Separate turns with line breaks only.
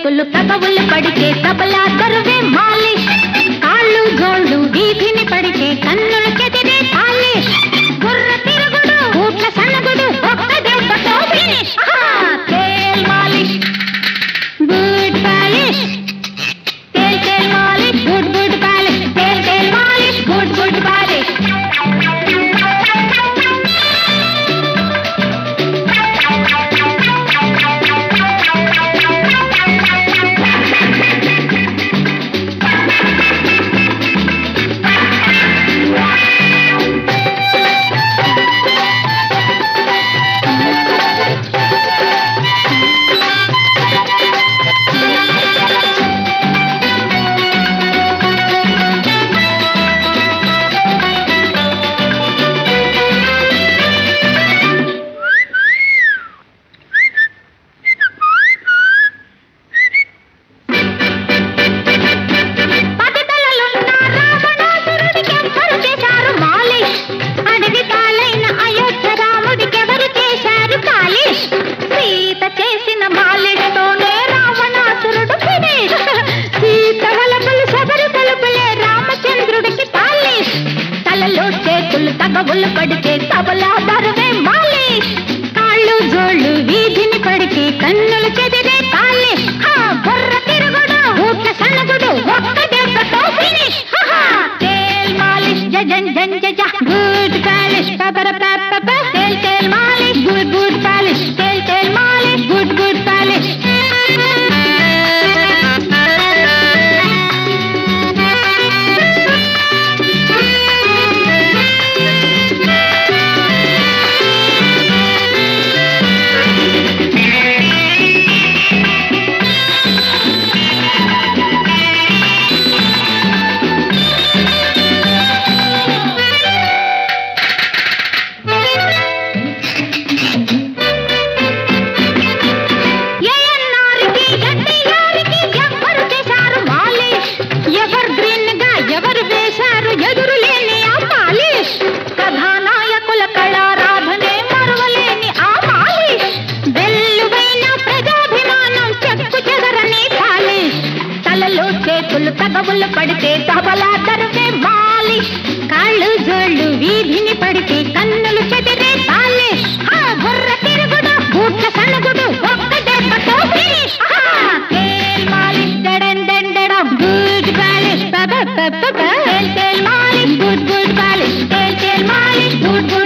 చేతులు తగవులు పడితే తబలా దరువే మాలిష్ కాళ్ళు జోళ్ళు వీధిని పడితే కన్నులు చెదిరే పాలిష్ బుర్ర తిరుగుడు ఊట్ల సన్నగుడు ఒక్క దెబ్బతో ఫినిష్ తేల్ మాలిష్ గుడ్ పాలిష్ తేల్ తేల్ మాలిష్ గుడ్ గుడ్ పాలిష్ తేల్ తేల్ మాలిష్ గుడ్ గుడ్ పాలిష్ చేతులు తగవులు పడితే తబలా దరువే మాలిష్ కాళ్ళు జోళ్ళు వీధిని పడితే కన్నులు చెదిరే పాలిష్ బుర్ర తిరుగుడు ఊట్ల సన్నగుడు ఒక్క దెబ్బతో ఫినిష్ తేల్ మాలిష్ జజన్ జన్ జజ గుడ్ పాలిష్ పపర పప తేల్ తేల్ మాలిష్ గుడ్ గుడ్ పాలిష్ తేల్ తేల్ మాలిష్ గుడ్ గుడ్ పాలిష్ చేతులు తగవులు పడితే తబలా దరువే మాలిష్ కాళ్ళు జోళ్ళు వీధిని పడితే కన్నులు చెదిరే పాలిష్ బుర్ర తిరుగుడు ఊట్ల సన్నగుడు ఒక్క దెబ్బతో ఫినిష్ తేల్ మాలిష్ డడన్ డండడం గుడ్ పాలిష్ తేల్ తేల్ మాలిష్ గుడ్ గుడ్ పాలిష్ తేల్ తేల్ మాలిష్ గుడ్ గుడ్